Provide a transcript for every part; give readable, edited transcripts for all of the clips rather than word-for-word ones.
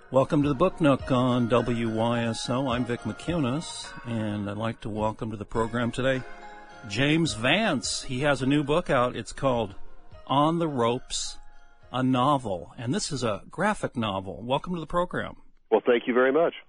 Welcome to the Book Nook on WYSO. I'm Vic McCunas, and I'd like to welcome to the program today James Vance. He has a new book out. It's called On the Ropes, a Novel, and this is a graphic novel. Welcome to the program. Well, thank you very much.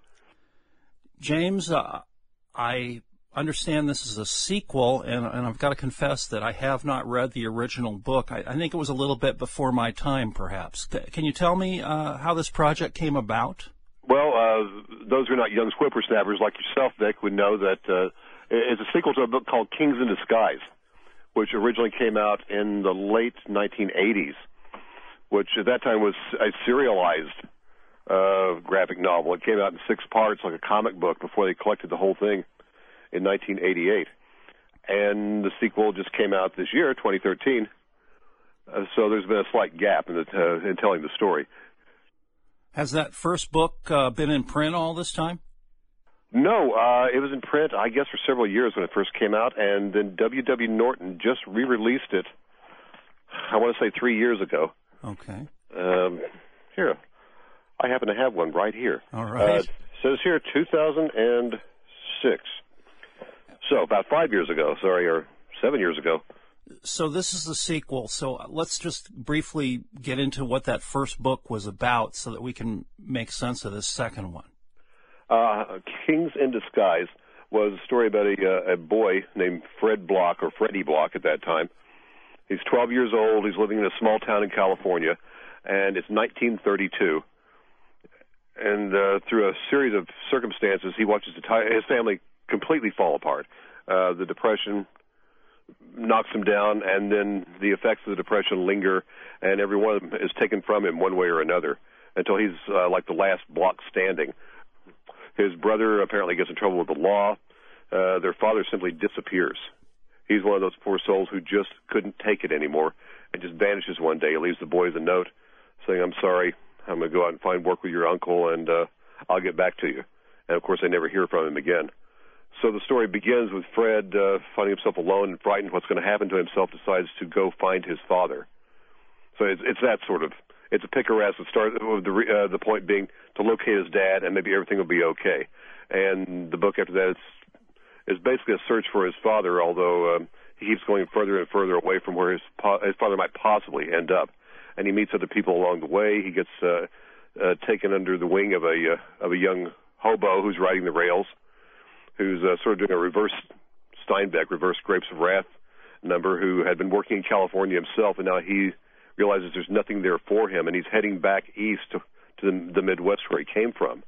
James, I understand this is a sequel, and I've got to confess that I have not read the original book. I think it was a little bit before my time, perhaps. Can you tell me how this project came about? Well, those who are not young whippersnappers like yourself, Vic, would know that it's a sequel to a book called Kings in Disguise, which originally came out in the late 1980s, which at that time was a serialized graphic novel. It came out in 6 parts like a comic book before they collected the whole thing in 1988. And the sequel just came out this year, 2013. So there's been a slight gap in telling the story. Has that first book been in print all this time? No, it was in print, I guess, for several years when it first came out, and then W.W. Norton just re-released it, I want to say 3 years ago. Okay. Here, I happen to have one right here. All right. It says here 2006. So about 5 years ago, or 7 years ago. So this is the sequel. So let's just briefly get into what that first book was about so that we can make sense of this second one. Kings in Disguise was a story about a boy named Fred Block, or Freddie Block at that time. He's 12 years old. He's living in a small town in California, and it's 1932. And through a series of circumstances, he watches his family completely fall apart. The Depression knocks him down, and then the effects of the Depression linger, and every one of them is taken from him one way or another until he's like the last block standing. His brother apparently gets in trouble with the law. Their father simply disappears. He's one of those poor souls who just couldn't take it anymore and just vanishes one day. He leaves the boys a note saying, "I'm sorry, I'm going to go out and find work with your uncle, and I'll get back to you." And, of course, they never hear from him again. So the story begins with Fred finding himself alone and frightened what's going to happen to himself, decides to go find his father. So it's that sort of, it's a picaresque start, with the point being to locate his dad and maybe everything will be okay. And the book after that is basically a search for his father, although he keeps going further and further away from where his father might possibly end up. And he meets other people along the way. He gets taken under the wing of a young hobo who's riding the rails, who's sort of doing a reverse Steinbeck, reverse Grapes of Wrath number, who had been working in California himself, and now he realizes there's nothing there for him, and he's heading back east to the Midwest where he came from.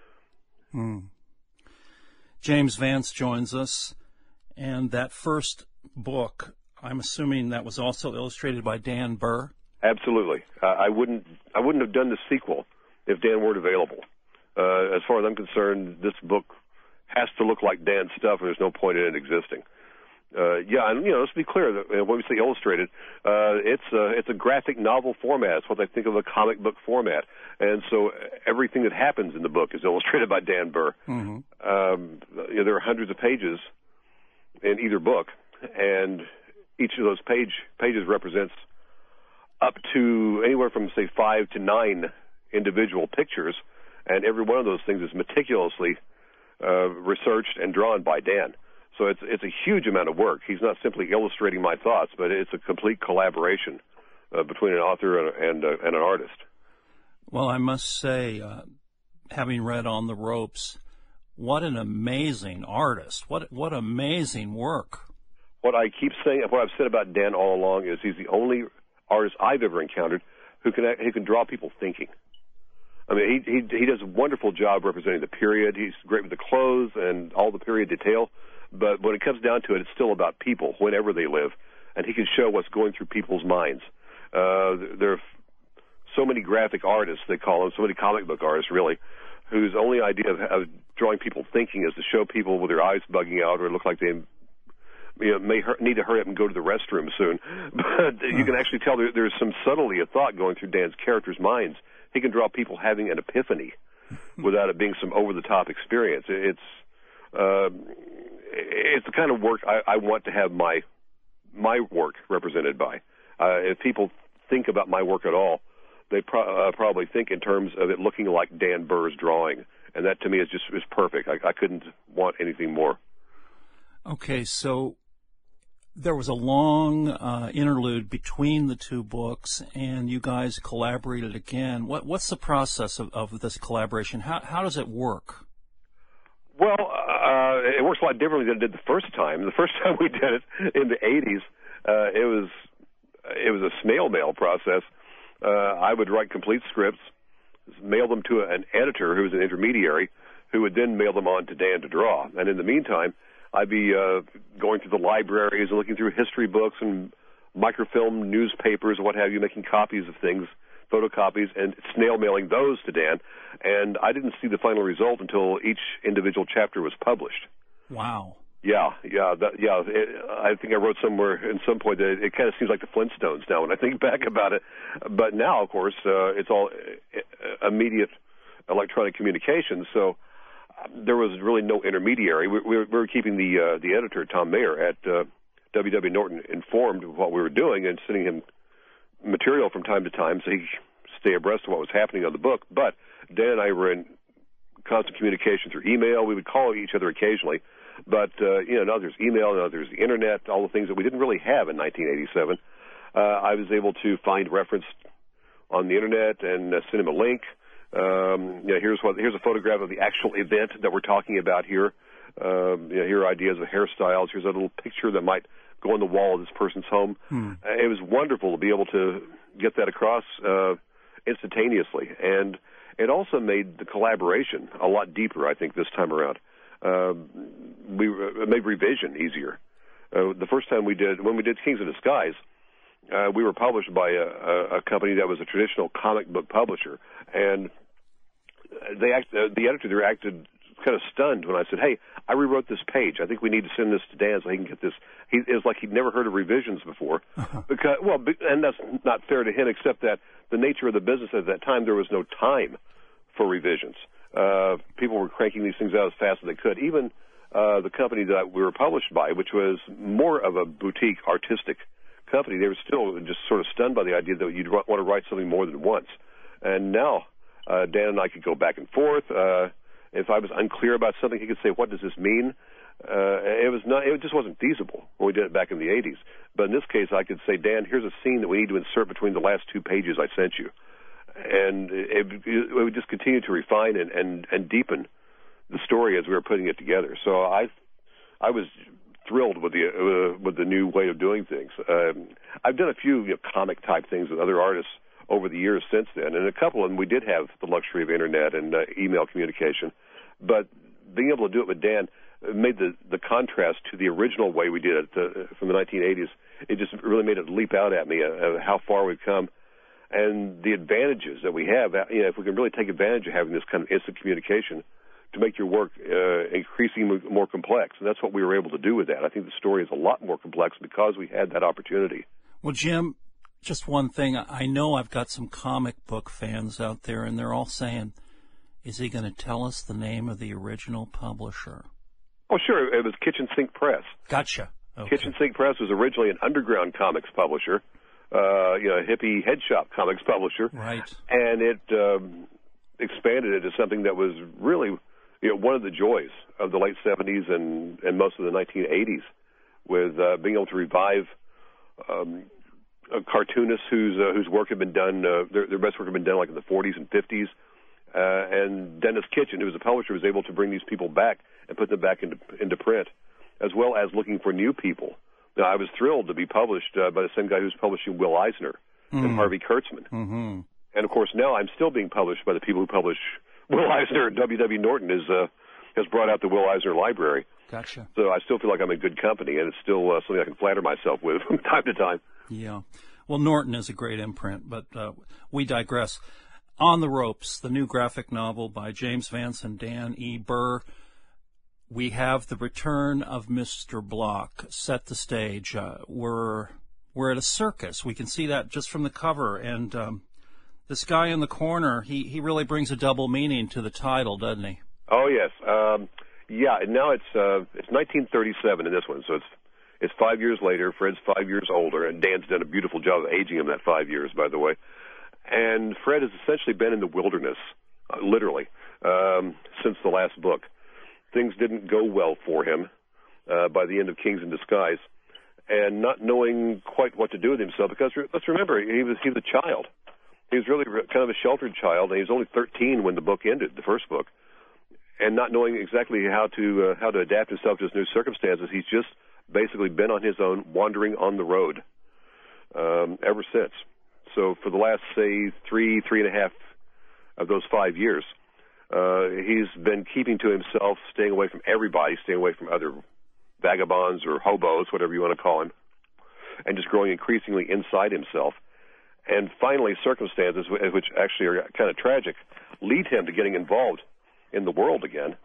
James Vance joins us, and that first book, I'm assuming that was also illustrated by Dan Burr? Absolutely. I wouldn't have done the sequel if Dan weren't available. As far as I'm concerned, this book has to look like Dan's stuff, or there's no point in it existing. And let's be clear that when we say illustrated, it's a graphic novel format. It's what I think of a comic book format, and so everything that happens in the book is illustrated by Dan Burr. Mm-hmm. There are hundreds of pages in either book, and each of those pages represents up to anywhere from, say, 5 to 9 individual pictures, and every one of those things is meticulously researched and drawn by Dan. So it's a huge amount of work. He's not simply illustrating my thoughts, but it's a complete collaboration between an author and an artist. Well, I must say, having read On the Ropes, what an amazing artist. What amazing work. What I keep saying, what I've said about Dan all along is he's the only artist I've ever encountered who can draw people thinking. I mean, he does a wonderful job representing the period. He's great with the clothes and all the period detail. But when it comes down to it, it's still about people, whenever they live. And he can show what's going through people's minds. There are so many graphic artists, they call them, so many comic book artists, really, whose only idea of drawing people thinking is to show people with their eyes bugging out or look like they need to hurry up and go to the restroom soon. But you can actually tell there's some subtlety of thought going through Dan's characters' minds. He can draw people having an epiphany without it being some over-the-top experience. It's the kind of work I want to have my work represented by. If people think about my work at all, they probably think in terms of it looking like Dan Burr's drawing, and that to me is perfect. I couldn't want anything more. Okay, so there was a long interlude between the two books, and you guys collaborated again. What's the process of this collaboration? How does it work? Well, it works a lot differently than it did the first time. The first time we did it in the 80s, it was a snail mail process. I would write complete scripts, mail them to an editor who was an intermediary, who would then mail them on to Dan to draw. And in the meantime, I'd be going through the libraries and looking through history books and microfilm newspapers and what have you, making copies of things, photocopies, and snail mailing those to Dan. And I didn't see the final result until each individual chapter was published. Wow. Yeah. I think I wrote somewhere at some point that it kind of seems like the Flintstones now when I think back about it. But now, of course, it's all immediate electronic communication, so there was really no intermediary. We were keeping the editor, Tom Mayer, at W.W. Norton informed of what we were doing and sending him material from time to time so he could stay abreast of what was happening on the book. But Dan and I were in constant communication through email. We would call each other occasionally. But, now there's email, now there's the Internet, all the things that we didn't really have in 1987. I was able to find reference on the Internet and send him a link. Here's a photograph of the actual event that we're talking about here. Here are ideas of hairstyles. Here's a little picture that might go on the wall of this person's home. It was wonderful to be able to get that across instantaneously. And it also made the collaboration a lot deeper, I think, this time around. It made revision easier. The first time when we did Kings in Disguise, we were published by a company that was a traditional comic book publisher, and the editor there acted kind of stunned when I said, "Hey, I rewrote this page. I think we need to send this to Dan so he can get this." It was like he'd never heard of revisions before, and that's not fair to him, except that the nature of the business at that time, there was no time for revisions. People were cranking these things out as fast as they could. Even the company that we were published by, which was more of a boutique artistic company, they were still just sort of stunned by the idea that you'd want to write something more than once. And now Dan and I could go back and forth. If I was unclear about something, he could say, "What does this mean?" It just wasn't feasible when we did it back in the 80s. But in this case, I could say, "Dan, here's a scene that we need to insert between the last two pages I sent you." And it would just continue to refine and deepen the story as we were putting it together. So I was thrilled with the new way of doing things. I've done a few comic type things with other artists over the years since then, and a couple of them we did have the luxury of internet and email communication. But being able to do it with Dan made the contrast to the original way we did it from the 1980s. It just really made it leap out at me how far we've come. And the advantages that we have, if we can really take advantage of having this kind of instant communication to make your work increasingly more complex. And that's what we were able to do with that. I think the story is a lot more complex because we had that opportunity. Well, Jim, just one thing. I know I've got some comic book fans out there, and they're all saying, is he going to tell us the name of the original publisher? Oh, sure. It was Kitchen Sink Press. Gotcha. Okay. Kitchen Sink Press was originally an underground comics publisher. A hippie head shop comics publisher. Right. And it expanded into something that was really, one of the joys of the late 70s and most of the 1980s, with being able to revive cartoonists whose work had been done, their best work had been done like in the 40s and 50s. And Dennis Kitchen, who was a publisher, was able to bring these people back and put them back into print, as well as looking for new people. Now, I was thrilled to be published by the same guy who's publishing Will Eisner and Harvey Kurtzman. Mm-hmm. And, of course, now I'm still being published by the people who publish Will Eisner. W.W. Norton has brought out the Will Eisner Library. Gotcha. So I still feel like I'm in good company, and it's still something I can flatter myself with from time to time. Yeah. Well, Norton is a great imprint, but we digress. On the Ropes, the new graphic novel by James Vance and Dan E. Burr. We have the return of Mr. Block. Set the stage. We're at a circus. We can see that just from the cover. And this guy in the corner, he really brings a double meaning to the title, doesn't he? Oh, yes. Yeah, and now it's 1937 in this one, so it's 5 years later. Fred's 5 years older, and Dan's done a beautiful job of aging him that 5 years, by the way. And Fred has essentially been in the wilderness, literally, since the last book. Things didn't go well for him by the end of Kings in Disguise, and not knowing quite what to do with himself, because let's remember, he was a child. He was really kind of a sheltered child, and he was only 13 when the book ended, the first book, and not knowing exactly how to adapt himself to his new circumstances. He's just basically been on his own, wandering on the road ever since. So for the last, say, three and a half of those 5 years, he's been keeping to himself, staying away from everybody, staying away from other vagabonds or hobos, whatever you want to call him, and just growing increasingly inside himself. And finally, circumstances, which actually are kind of tragic, lead him to getting involved in the world again.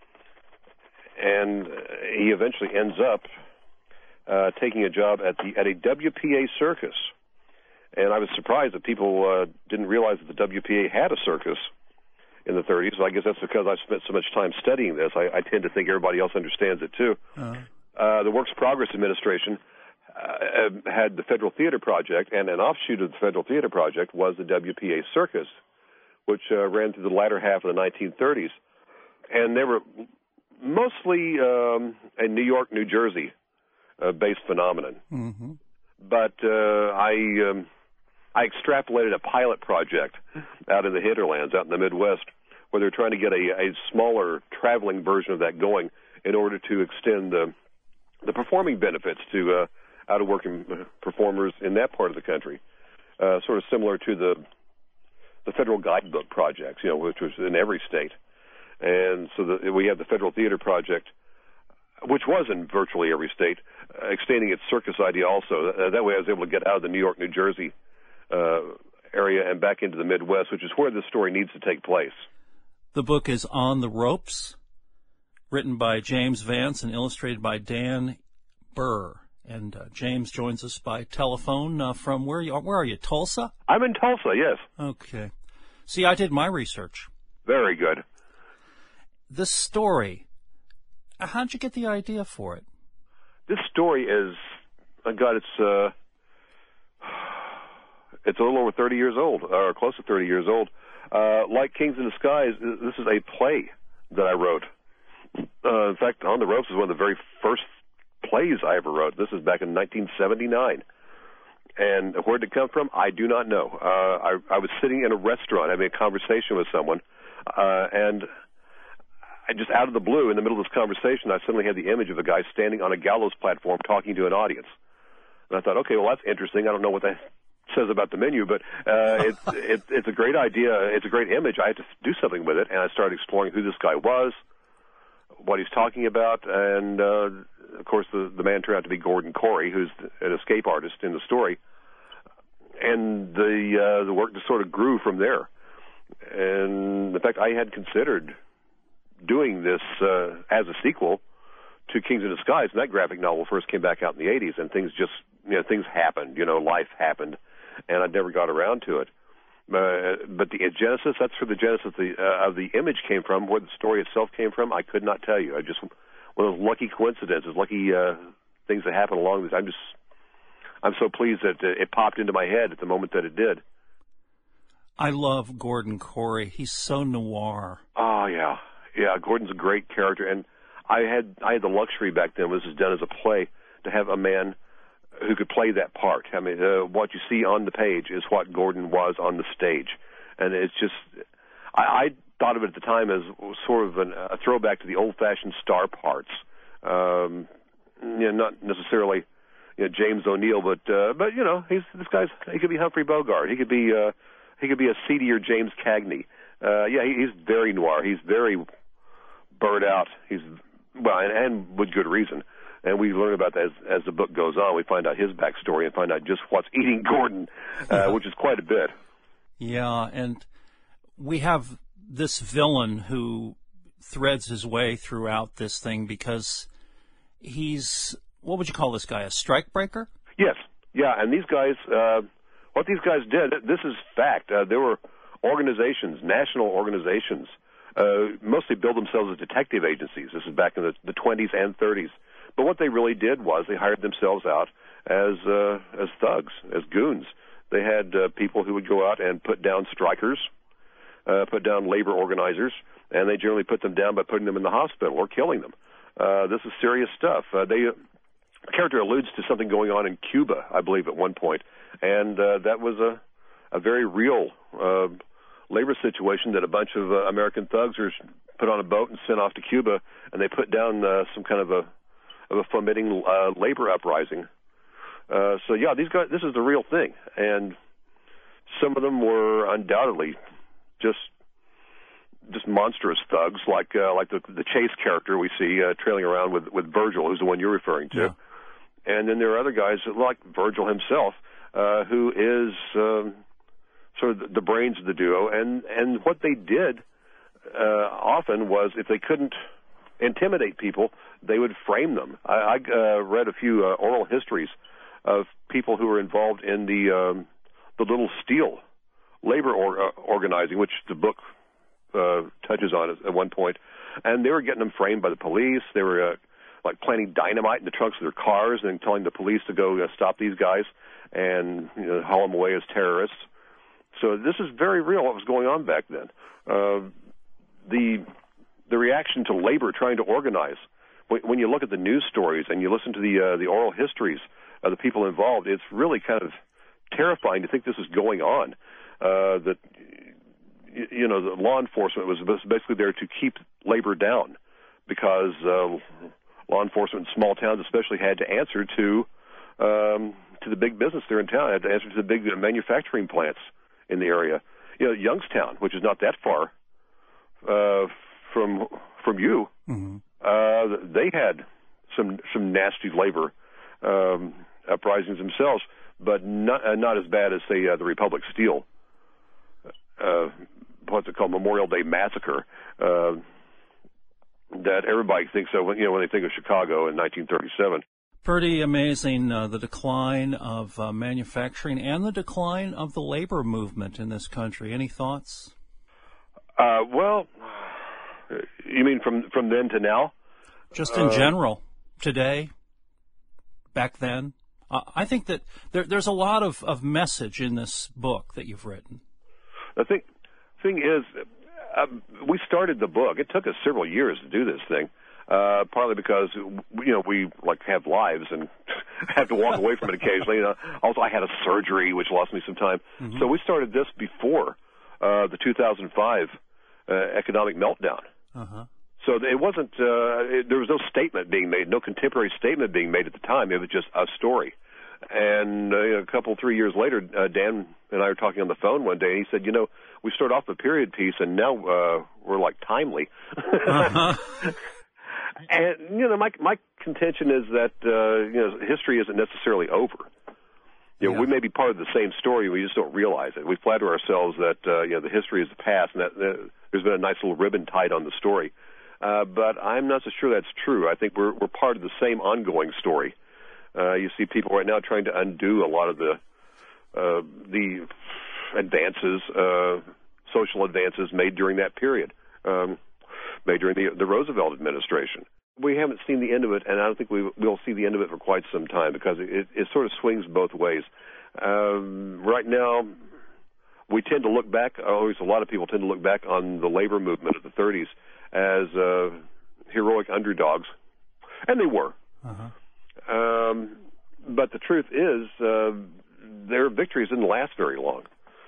And he eventually ends up taking a job at a WPA circus. And I was surprised that people didn't realize that the WPA had a circus in the 30s. I guess that's because I've spent so much time studying this. I tend to think everybody else understands it, too. The Works Progress Administration had the Federal Theater Project, and an offshoot of the Federal Theater Project was the WPA Circus, which ran through the latter half of the 1930s. And they were mostly a New York, New Jersey based phenomenon. Mm-hmm. But I extrapolated a pilot project out in the hinterlands, out in the Midwest, where they're trying to get a smaller traveling version of that going in order to extend the performing benefits to out-of-working performers in that part of the country, sort of similar to the federal guidebook projects, which was in every state. And so we have the Federal Theater Project, which was in virtually every state, extending its circus idea also. That way I was able to get out of the New York, New Jersey area and back into the Midwest, which is where this story needs to take place. The book is On the Ropes, written by James Vance and illustrated by Dan Burr. And James joins us by telephone from where are you, Tulsa? I'm in Tulsa, yes. Okay. See, I did my research. Very good. This story, how'd you get the idea for it? This story is, it's a little over 30 years old, or close to 30 years old. Like Kings in Disguise, this is a play that I wrote. In fact, On the Ropes is one of the very first plays I ever wrote. This is back in 1979. And where did it come from? I do not know. I was sitting in a restaurant having a conversation with someone, and I just out of the blue, in the middle of this conversation, I suddenly had the image of a guy standing on a gallows platform talking to an audience. And I thought, okay, well, that's interesting. I don't know what that says about the menu, but it's a great idea. It's a great image. I had to do something with it, and I started exploring who this guy was, what he's talking about, and of course the man turned out to be Gordon Corey, who's an escape artist in the story, and the work just sort of grew from there. And in fact, I had considered doing this as a sequel to Kings in Disguise, and that graphic novel first came back out in the 80s, and things happened, life happened, and I never got around to it. But the genesis, that's where the genesis of the image came from. Where the story itself came from, I could not tell you. I just, one of those lucky coincidences, lucky things that happen along this. I'm so pleased that it popped into my head at the moment that it did. I love Gordon Corey. He's so noir. Oh, yeah. Yeah, Gordon's a great character, and I had the luxury back then, when this was done as a play, to have a man who could play that part. I mean, what you see on the page is what Gordon was on the stage. And it's just, I thought of it at the time as sort of a throwback to the old-fashioned star parts. Not necessarily James O'Neill, but he could be Humphrey Bogart. He could be a seedier James Cagney. He's very noir. He's very burnt out. And with good reason. And we learn about that as the book goes on. We find out his backstory and find out just what's eating Gordon, which is quite a bit. Yeah, and we have this villain who threads his way throughout this thing because he's, what would you call this guy, a strike breaker? Yes. Yeah, and these guys, what these guys did, this is fact. There were organizations, national organizations, mostly billed themselves as detective agencies. This is back in the 20s and 30s. But what they really did was they hired themselves out as thugs, as goons. They had people who would go out and put down strikers, put down labor organizers, and they generally put them down by putting them in the hospital or killing them. This is serious stuff. The character alludes to something going on in Cuba, I believe, at one point, and that was a very real labor situation that a bunch of American thugs are put on a boat and sent off to Cuba, and they put down some kind of a fomenting labor uprising. So yeah, these guys, this is the real thing, and some of them were undoubtedly just monstrous thugs, like the Chase character we see trailing around with Virgil, who's the one you're referring to. Yeah. And then there are other guys like Virgil himself, who is sort of the brains of the duo. And what they did often was, if they couldn't intimidate people, they would frame them. I read a few oral histories of people who were involved in the Little Steel labor organizing, which the book touches on at one point, and they were getting them framed by the police. They were like planting dynamite in the trunks of their cars and then telling the police to go stop these guys and haul them away as terrorists. So this is very real, what was going on back then. The reaction to labor trying to organize, when you look at the news stories and you listen to the oral histories of the people involved, it's really kind of terrifying to think this is going on. That the law enforcement was basically there to keep labor down, because law enforcement in small towns especially had to answer to the big business there in town, had to answer to the big manufacturing plants in the area. Youngstown, which is not that far from you, mm-hmm. They had some nasty labor uprisings themselves, but not as bad as, say, the Republic Steel. What's it called? Memorial Day Massacre. That everybody thinks of when they think of Chicago in 1937. Pretty amazing, the decline of manufacturing and the decline of the labor movement in this country. Any thoughts? Well, you mean from then to now? Just in general, today, back then. I think that there's a lot of message in this book that you've written. The thing is, we started the book. It took us several years to do this thing, partly because we have lives and have to walk away from it occasionally. Also, I had a surgery which lost me some time, mm-hmm. So we started this before the 2005 economic meltdown. Uh-huh. So it wasn't. There was no statement being made, no contemporary statement being made at the time. It was just a story. And a couple, 3 years later, Dan and I were talking on the phone one day, and he said, we started off with a period piece, and now we're like timely. Uh-huh. And my contention is that history isn't necessarily over. Yeah. We may be part of the same story, we just don't realize it. We flatter ourselves that the history is the past, and that there's been a nice little ribbon tied on the story. But I'm not so sure that's true. I think we're part of the same ongoing story. You see people right now trying to undo a lot of the advances, social advances made during that period, made during the Roosevelt administration. We haven't seen the end of it, and I don't think we'll see the end of it for quite some time, because it sort of swings both ways. Right now, we tend to look back, or at least a lot of people tend to look back on the labor movement of the 30s as heroic underdogs, and they were. Uh-huh. But the truth is, their victories didn't last very long.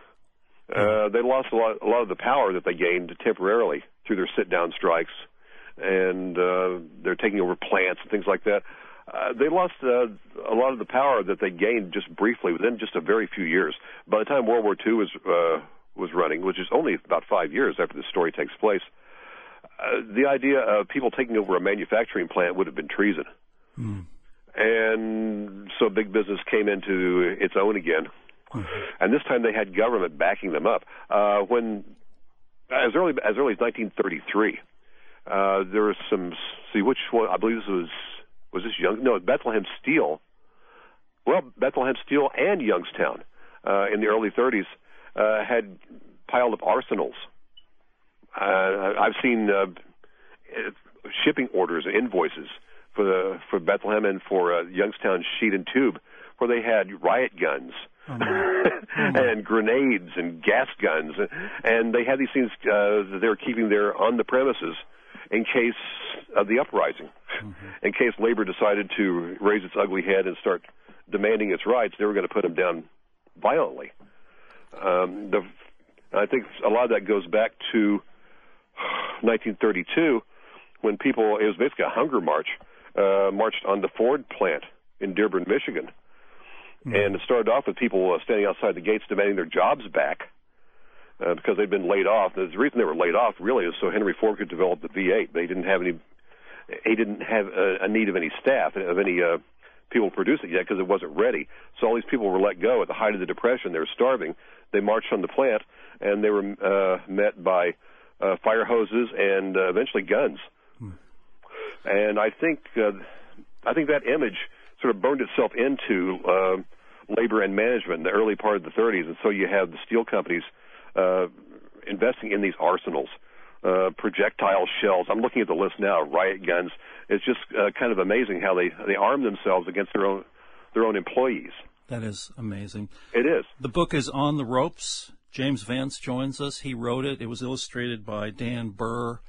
They lost a lot of the power that they gained temporarily through their sit-down strikes, and they're taking over plants and things like that. They lost a lot of the power that they gained just briefly within just a very few years. By the time World War II was running, which is only about 5 years after the story takes place, the idea of people taking over a manufacturing plant would have been treason. Mm. And so big business came into its own again. Mm-hmm. And this time they had government backing them up. When as early as 1933, there was some. See, which one? I believe this was this Young? No, Bethlehem Steel. Well, Bethlehem Steel and Youngstown in the early 30s had piled up arsenals. I've seen shipping orders, invoices for Bethlehem and for Youngstown Sheet and Tube, where they had riot guns. Oh, and grenades and gas guns, and they had these things that they were keeping there on the premises in case of the uprising. In case labor decided to raise its ugly head and start demanding its rights, they were going to put them down violently. I think a lot of that goes back to 1932 when people, it was basically a hunger march, marched on the Ford plant in Dearborn, Michigan. And it started off with people standing outside the gates demanding their jobs back because they'd been laid off. The reason they were laid off really is so Henry Ford could develop the V8. He didn't have a need of any staff, of any people to produce it yet because it wasn't ready. So all these people were let go at the height of the Depression. They were starving. They marched on the plant, and they were met by fire hoses and eventually guns. And I think that image sort of burned itself into labor and management in the early part of the 30s, and so you have the steel companies investing in these arsenals, projectile shells. I'm looking at the list now, riot guns. It's just kind of amazing how they arm themselves against their own employees. That is amazing. It is. The book is On the Ropes. James Vance joins us. He wrote it. It was illustrated by Dan Burr.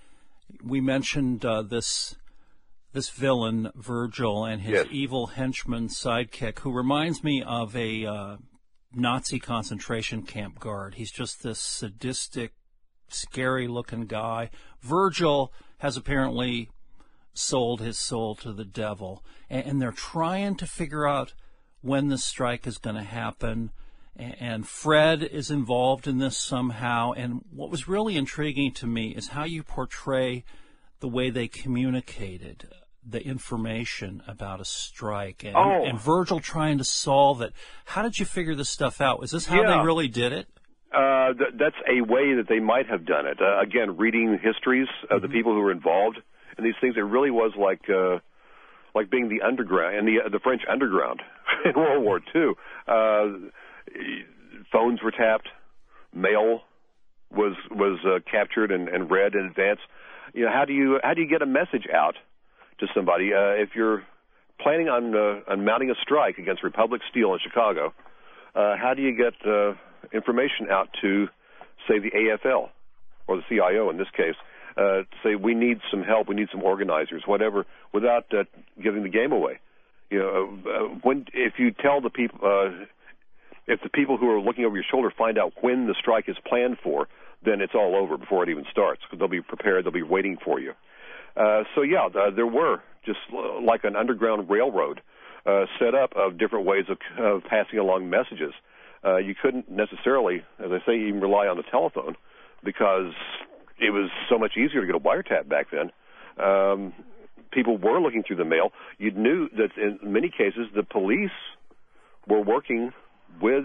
We mentioned this villain, Virgil, and his evil henchman sidekick, who reminds me of a Nazi concentration camp guard. He's just this sadistic, scary-looking guy. Virgil has apparently sold his soul to the devil, and they're trying to figure out when the strike is going to happen, and Fred is involved in this somehow. And what was really intriguing to me is how you portray the way they communicated the information about a strike, and Virgil trying to solve it. How did you figure this stuff out? Is this how they really did it? That's a way that they might have done it. Again, reading histories of the people who were involved in these things, it really was like being the underground, and the French underground in World War II. Phones were tapped, mail was captured and read in advance. You know, how do you get a message out to somebody if you're planning on mounting a strike against Republic Steel in Chicago? How do you get information out to, say, the AFL or the CIO in this case? Say we need some help, we need some organizers, whatever, without giving the game away. You know, if you tell the people, if the people who are looking over your shoulder find out when the strike is planned for, then it's all over before it even starts. They'll be prepared, they'll be waiting for you. There were just like an underground railroad set up of different ways of passing along messages. You couldn't necessarily, as I say, even rely on the telephone because it was so much easier to get a wiretap back then. People were looking through the mail. You knew that in many cases the police were working with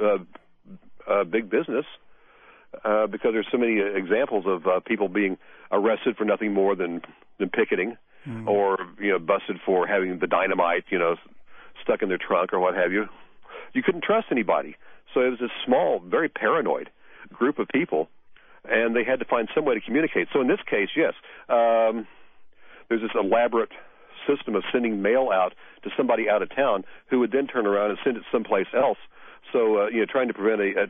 big business because there's so many examples of people being arrested for nothing more than picketing, or busted for having the dynamite stuck in their trunk or what have you. You couldn't trust anybody, so it was this small, very paranoid group of people, and they had to find some way to communicate. So in this case, yes, there's this elaborate system of sending mail out to somebody out of town who would then turn around and send it someplace else. So trying to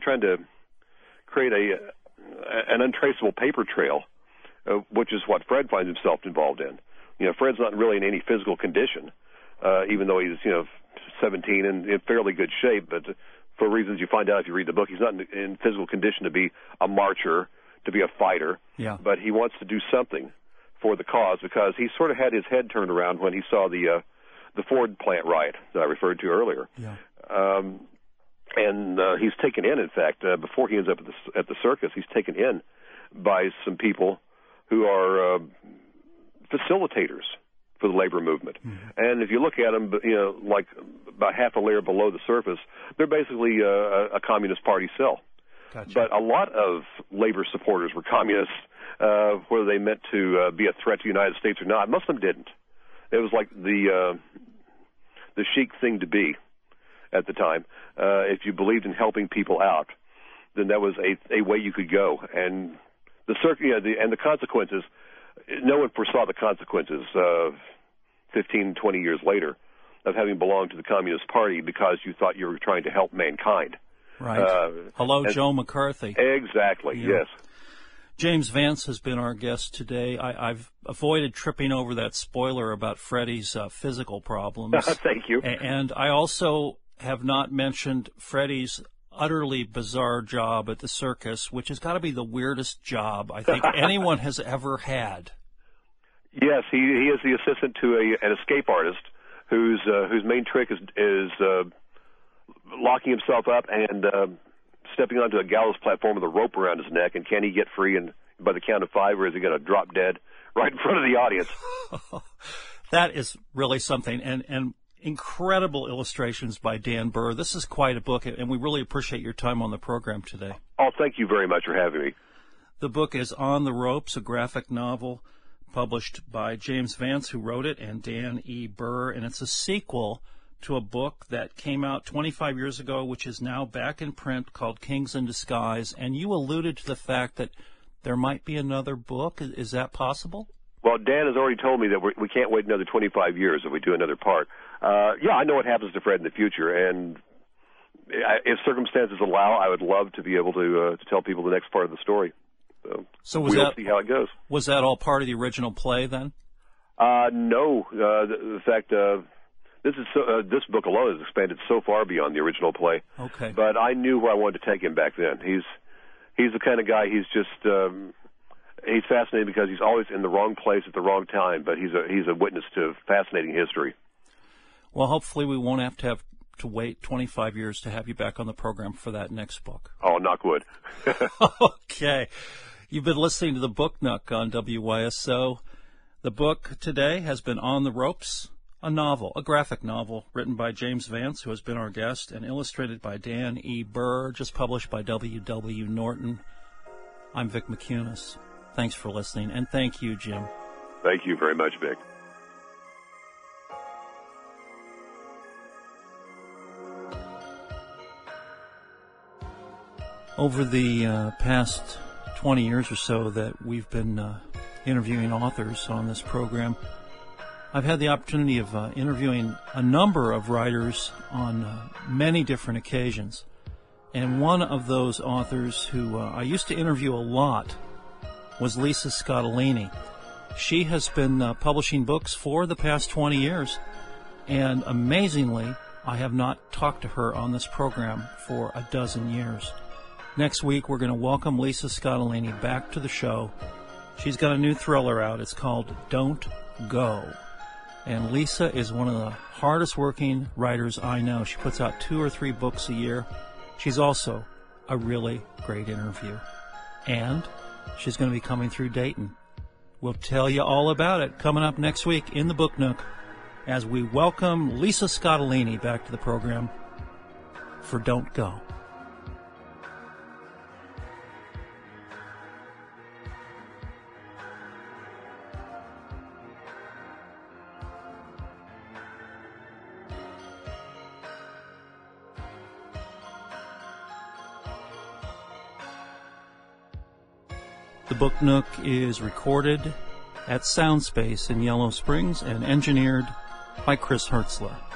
create an untraceable paper trail, which is what Fred finds himself involved in. Fred's not really in any physical condition, even though he's 17 and in fairly good shape. But for reasons you find out if you read the book, he's not in physical condition to be a marcher, to be a fighter. Yeah. But he wants to do something for the cause because he sort of had his head turned around when he saw the Ford plant riot that I referred to earlier. Yeah. And he's taken in fact, before he ends up at the circus, he's taken in by some people who are facilitators for the labor movement. And if you look at them, like about half a layer below the surface, they're basically a Communist Party cell. Gotcha. But a lot of labor supporters were communists, whether they meant to be a threat to the United States or not. Most of them didn't. It was like the chic thing to be at the time. If you believed in helping people out, then that was a way you could go. And the consequences, no one foresaw the consequences 15, 20 years later of having belonged to the Communist Party because you thought you were trying to help mankind. Right. Hello, Joe McCarthy. Exactly, yes. James Vance has been our guest today. I've avoided tripping over that spoiler about Freddie's physical problems. Thank you. And I also have not mentioned Freddie's utterly bizarre job at the circus, which has got to be the weirdest job I think anyone has ever had. Yes, he is the assistant to an escape artist whose main trick is locking himself up and stepping onto a gallows platform with a rope around his neck. And can he get free and by the count of 5, or is he going to drop dead right in front of the audience? That is really something, and incredible illustrations by Dan Burr. This is quite a book, and we really appreciate your time on the program today. Oh, thank you very much for having me. The book is On the Ropes, a graphic novel published by James Vance, who wrote it, and Dan E. Burr, and it's a sequel to a book that came out 25 years ago, which is now back in print, called Kings in Disguise, and you alluded to the fact that there might be another book. Is that possible? Well, Dan has already told me that we can't wait another 25 years if we do another part. Yeah, I know what happens to Fred in the future, and if circumstances allow, I would love to be able to tell people the next part of the story. So we'll see how it goes. Was that all part of the original play then? No. In fact, this book alone has expanded so far beyond the original play. Okay. But I knew where I wanted to take him back then. He's the kind of guy. He's just he's fascinating because he's always in the wrong place at the wrong time. But he's a witness to fascinating history. Well, hopefully we won't have to wait 25 years to have you back on the program for that next book. Oh, knock wood. Okay. You've been listening to the Book Nook on WYSO. The book today has been On the Ropes, a novel, a graphic novel written by James Vance, who has been our guest, and illustrated by Dan E. Burr, just published by W.W. Norton. I'm Vic McCunas. Thanks for listening, and thank you, Jim. Thank you very much, Vic. Over the past 20 years or so that we've been interviewing authors on this program, I've had the opportunity of interviewing a number of writers on many different occasions. And one of those authors who I used to interview a lot was Lisa Scottoline. She has been publishing books for the past 20 years, and amazingly, I have not talked to her on this program for a dozen years. Next week, we're going to welcome Lisa Scottoline back to the show. She's got a new thriller out. It's called Don't Go. And Lisa is one of the hardest working writers I know. She puts out 2 or 3 books a year. She's also a really great interview. And she's going to be coming through Dayton. We'll tell you all about it coming up next week in the Book Nook as we welcome Lisa Scottoline back to the program for Don't Go. The Book Nook is recorded at Soundspace in Yellow Springs and engineered by Chris Hertzler.